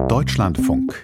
Deutschlandfunk.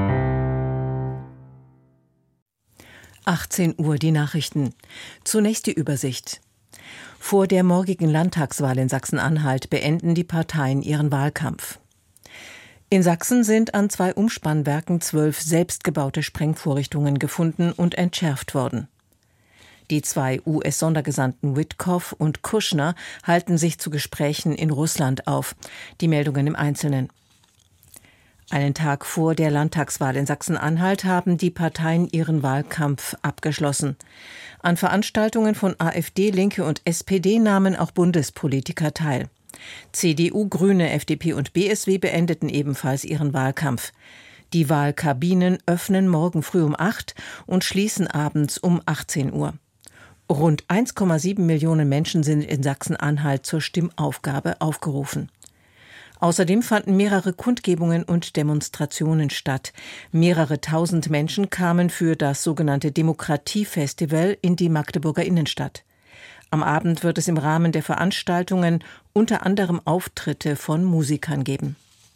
18 Uhr die Nachrichten. Zunächst die Übersicht. Vor der morgigen Landtagswahl in Sachsen-Anhalt beenden die Parteien ihren Wahlkampf. In Sachsen sind an 2 Umspannwerken 12 selbstgebaute Sprengvorrichtungen gefunden und entschärft worden. Die 2 US-Sondergesandten Witkoff und Kushner halten sich zu Gesprächen in Russland auf. Die Meldungen im Einzelnen. Einen Tag vor der Landtagswahl in Sachsen-Anhalt haben die Parteien ihren Wahlkampf abgeschlossen. An Veranstaltungen von AfD, Linke und SPD nahmen auch Bundespolitiker teil. CDU, Grüne, FDP und BSW beendeten ebenfalls ihren Wahlkampf. Die Wahlkabinen öffnen morgen früh um 8 und schließen abends um 18 Uhr. Rund 1,7 Millionen Menschen sind in Sachsen-Anhalt zur Stimmaufgabe aufgerufen. Außerdem fanden mehrere Kundgebungen und Demonstrationen statt. Mehrere tausend Menschen kamen für das sogenannte Demokratiefestival in die Magdeburger Innenstadt. Am Abend wird es im Rahmen der Veranstaltungen unter anderem Auftritte von Musikern geben.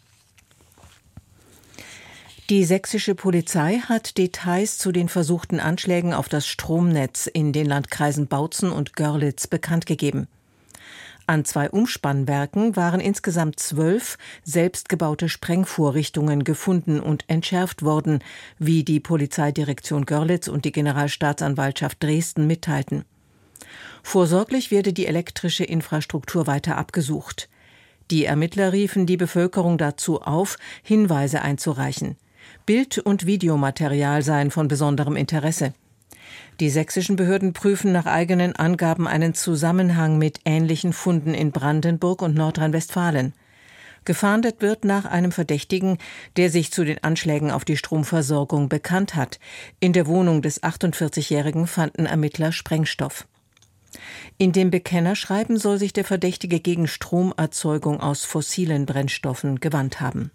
Die sächsische Polizei hat Details zu den versuchten Anschlägen auf das Stromnetz in den Landkreisen Bautzen und Görlitz bekannt gegeben. An 2 Umspannwerken waren insgesamt 12 selbstgebaute Sprengvorrichtungen gefunden und entschärft worden, wie die Polizeidirektion Görlitz und die Generalstaatsanwaltschaft Dresden mitteilten. Vorsorglich werde die elektrische Infrastruktur weiter abgesucht. Die Ermittler riefen die Bevölkerung dazu auf, Hinweise einzureichen. Bild- und Videomaterial seien von besonderem Interesse. Die sächsischen Behörden prüfen nach eigenen Angaben einen Zusammenhang mit ähnlichen Funden in Brandenburg und Nordrhein-Westfalen. Gefahndet wird nach einem Verdächtigen, der sich zu den Anschlägen auf die Stromversorgung bekannt hat. In der Wohnung des 48-Jährigen fanden Ermittler Sprengstoff. In dem Bekennerschreiben soll sich der Verdächtige gegen Stromerzeugung aus fossilen Brennstoffen gewandt haben.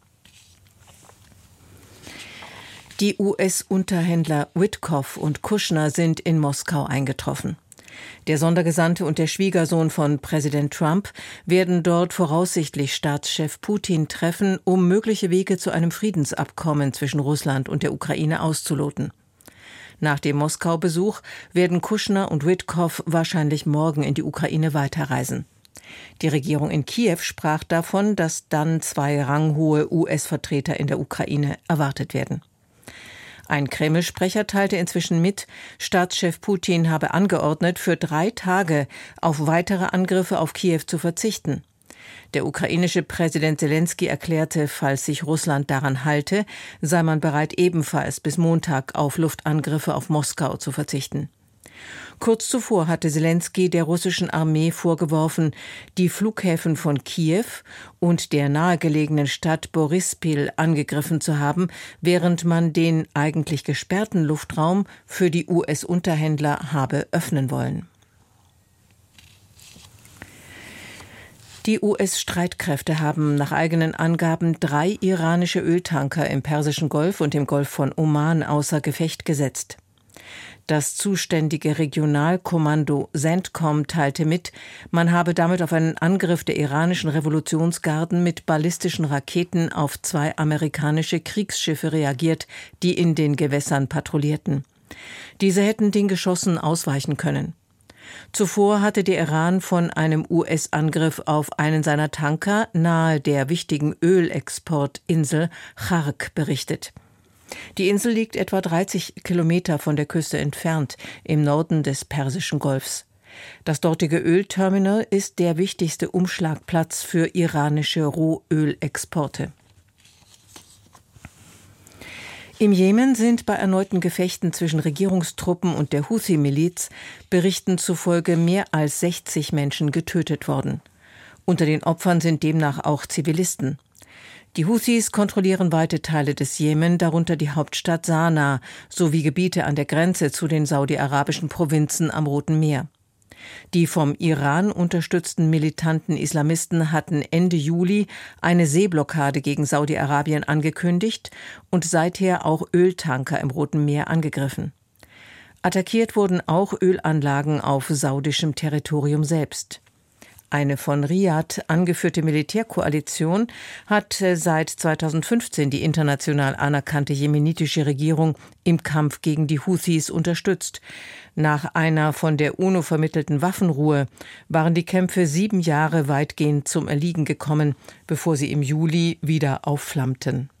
Die US-Unterhändler Witkoff und Kushner sind in Moskau eingetroffen. Der Sondergesandte und der Schwiegersohn von Präsident Trump werden dort voraussichtlich Staatschef Putin treffen, um mögliche Wege zu einem Friedensabkommen zwischen Russland und der Ukraine auszuloten. Nach dem Moskau-Besuch werden Kushner und Witkoff wahrscheinlich morgen in die Ukraine weiterreisen. Die Regierung in Kiew sprach davon, dass dann 2 ranghohe US-Vertreter in der Ukraine erwartet werden. Ein Kreml-Sprecher teilte inzwischen mit, Staatschef Putin habe angeordnet, für 3 Tage auf weitere Angriffe auf Kiew zu verzichten. Der ukrainische Präsident Selenskyj erklärte, falls sich Russland daran halte, sei man bereit, ebenfalls bis Montag auf Luftangriffe auf Moskau zu verzichten. Kurz zuvor hatte Selenskyj der russischen Armee vorgeworfen, die Flughäfen von Kiew und der nahegelegenen Stadt Borispil angegriffen zu haben, während man den eigentlich gesperrten Luftraum für die US-Unterhändler habe öffnen wollen. Die US-Streitkräfte haben nach eigenen Angaben 3 iranische Öltanker im Persischen Golf und im Golf von Oman außer Gefecht gesetzt. Das zuständige Regionalkommando CENTCOM teilte mit, man habe damit auf einen Angriff der iranischen Revolutionsgarden mit ballistischen Raketen auf 2 amerikanische Kriegsschiffe reagiert, die in den Gewässern patrouillierten. Diese hätten den Geschossen ausweichen können. Zuvor hatte der Iran von einem US-Angriff auf einen seiner Tanker nahe der wichtigen Ölexportinsel Chark berichtet. Die Insel liegt etwa 30 Kilometer von der Küste entfernt, im Norden des Persischen Golfs. Das dortige Ölterminal ist der wichtigste Umschlagplatz für iranische Rohölexporte. Im Jemen sind bei erneuten Gefechten zwischen Regierungstruppen und der Houthi-Miliz Berichten zufolge mehr als 60 Menschen getötet worden. Unter den Opfern sind demnach auch Zivilisten. Die Houthis kontrollieren weite Teile des Jemen, darunter die Hauptstadt Sanaa, sowie Gebiete an der Grenze zu den saudi-arabischen Provinzen am Roten Meer. Die vom Iran unterstützten militanten Islamisten hatten Ende Juli eine Seeblockade gegen Saudi-Arabien angekündigt und seither auch Öltanker im Roten Meer angegriffen. Attackiert wurden auch Ölanlagen auf saudischem Territorium selbst. Eine von Riad angeführte Militärkoalition hat seit 2015 die international anerkannte jemenitische Regierung im Kampf gegen die Houthis unterstützt. Nach einer von der UNO vermittelten Waffenruhe waren die Kämpfe 7 Jahre weitgehend zum Erliegen gekommen, bevor sie im Juli wieder aufflammten.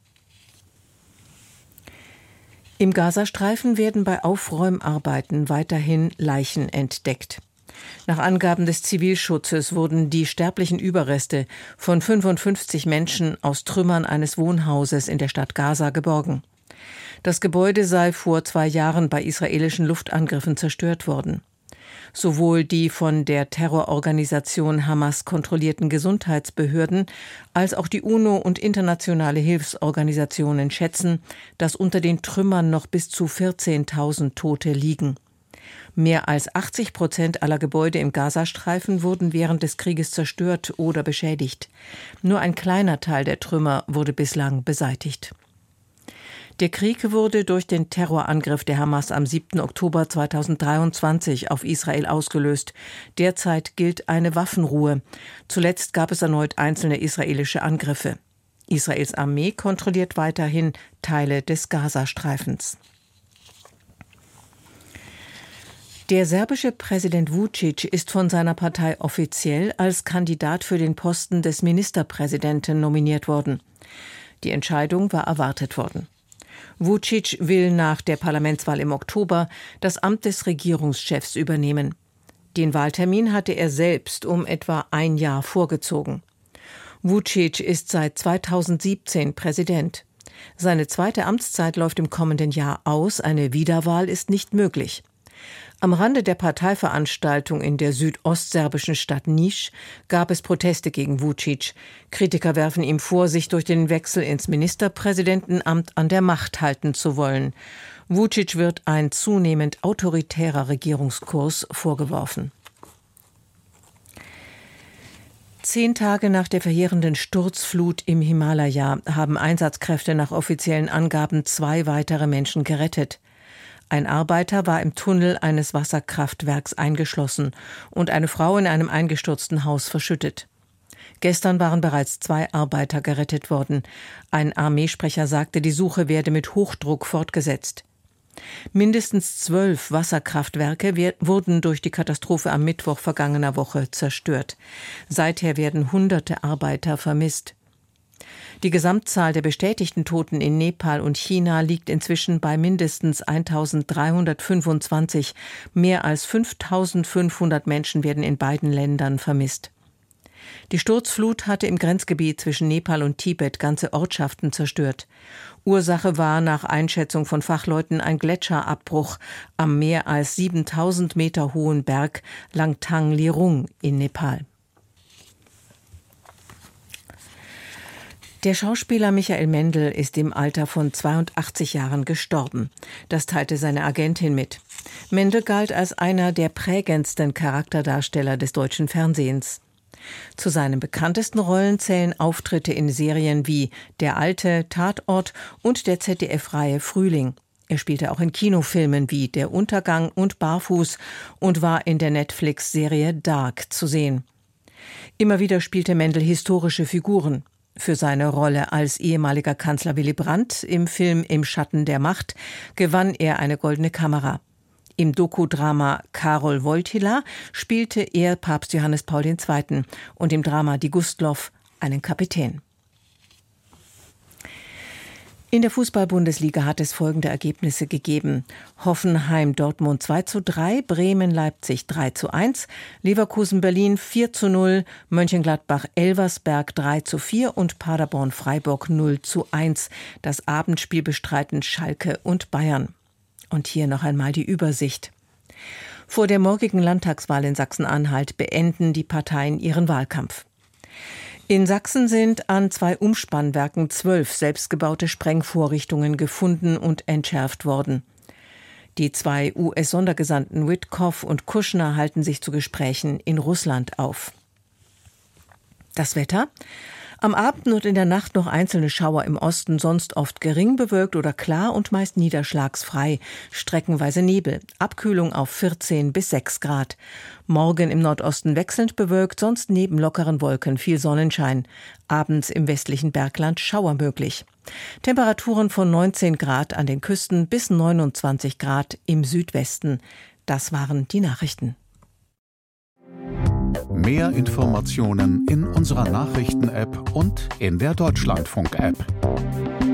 Im Gazastreifen werden bei Aufräumarbeiten weiterhin Leichen entdeckt. Nach Angaben des Zivilschutzes wurden die sterblichen Überreste von 55 Menschen aus Trümmern eines Wohnhauses in der Stadt Gaza geborgen. Das Gebäude sei vor 2 Jahren bei israelischen Luftangriffen zerstört worden. Sowohl die von der Terrororganisation Hamas kontrollierten Gesundheitsbehörden als auch die UNO und internationale Hilfsorganisationen schätzen, dass unter den Trümmern noch bis zu 14.000 Tote liegen. Mehr als 80% aller Gebäude im Gazastreifen wurden während des Krieges zerstört oder beschädigt. Nur ein kleiner Teil der Trümmer wurde bislang beseitigt. Der Krieg wurde durch den Terrorangriff der Hamas am 7. Oktober 2023 auf Israel ausgelöst. Derzeit gilt eine Waffenruhe. Zuletzt gab es erneut einzelne israelische Angriffe. Israels Armee kontrolliert weiterhin Teile des Gazastreifens. Der serbische Präsident Vučić ist von seiner Partei offiziell als Kandidat für den Posten des Ministerpräsidenten nominiert worden. Die Entscheidung war erwartet worden. Vučić will nach der Parlamentswahl im Oktober das Amt des Regierungschefs übernehmen. Den Wahltermin hatte er selbst um etwa 1 Jahr vorgezogen. Vučić ist seit 2017 Präsident. Seine zweite Amtszeit läuft im kommenden Jahr aus, eine Wiederwahl ist nicht möglich. Am Rande der Parteiveranstaltung in der südostserbischen Stadt Niš gab es Proteste gegen Vučić. Kritiker werfen ihm vor, sich durch den Wechsel ins Ministerpräsidentenamt an der Macht halten zu wollen. Vučić wird ein zunehmend autoritärer Regierungskurs vorgeworfen. 10 Tage nach der verheerenden Sturzflut im Himalaya haben Einsatzkräfte nach offiziellen Angaben 2 weitere Menschen gerettet. Ein Arbeiter war im Tunnel eines Wasserkraftwerks eingeschlossen und eine Frau in einem eingestürzten Haus verschüttet. Gestern waren bereits 2 Arbeiter gerettet worden. Ein Armeesprecher sagte, die Suche werde mit Hochdruck fortgesetzt. Mindestens 12 Wasserkraftwerke wurden durch die Katastrophe am Mittwoch vergangener Woche zerstört. Seither werden Hunderte Arbeiter vermisst. Die Gesamtzahl der bestätigten Toten in Nepal und China liegt inzwischen bei mindestens 1.325. Mehr als 5.500 Menschen werden in beiden Ländern vermisst. Die Sturzflut hatte im Grenzgebiet zwischen Nepal und Tibet ganze Ortschaften zerstört. Ursache war nach Einschätzung von Fachleuten ein Gletscherabbruch am mehr als 7.000 Meter hohen Berg Langtang Lerung in Nepal. Der Schauspieler Michael Mendl ist im Alter von 82 Jahren gestorben. Das teilte seine Agentin mit. Mendl galt als einer der prägendsten Charakterdarsteller des deutschen Fernsehens. Zu seinen bekanntesten Rollen zählen Auftritte in Serien wie Der Alte, Tatort und der ZDF-Reihe Frühling. Er spielte auch in Kinofilmen wie Der Untergang und Barfuß und war in der Netflix-Serie Dark zu sehen. Immer wieder spielte Mendl historische Figuren. Für seine Rolle als ehemaliger Kanzler Willy Brandt im Film Im Schatten der Macht gewann er eine Goldene Kamera. Im Dokudrama Karol Wojtyła spielte er Papst Johannes Paul II. Und im Drama Die Gustloff einen Kapitän. In der Fußball-Bundesliga hat es folgende Ergebnisse gegeben: Hoffenheim-Dortmund 2:3, Bremen-Leipzig 3:1, Leverkusen-Berlin 4:0, Mönchengladbach-Elversberg 3:4 und Paderborn-Freiburg 0:1. Das Abendspiel bestreiten Schalke und Bayern. Und hier noch einmal die Übersicht. Vor der morgigen Landtagswahl in Sachsen-Anhalt beenden die Parteien ihren Wahlkampf. In Sachsen sind an 2 Umspannwerken 12 selbstgebaute Sprengvorrichtungen gefunden und entschärft worden. Die 2 US-Sondergesandten Witkoff und Kushner halten sich zu Gesprächen in Russland auf. Das Wetter: Am Abend und in der Nacht noch einzelne Schauer im Osten, sonst oft gering bewölkt oder klar und meist niederschlagsfrei. Streckenweise Nebel. Abkühlung auf 14 bis 6 Grad. Morgen im Nordosten wechselnd bewölkt, sonst neben lockeren Wolken viel Sonnenschein. Abends im westlichen Bergland Schauer möglich. Temperaturen von 19 Grad an den Küsten bis 29 Grad im Südwesten. Das waren die Nachrichten. Mehr Informationen in unserer Nachrichten-App und in der Deutschlandfunk-App.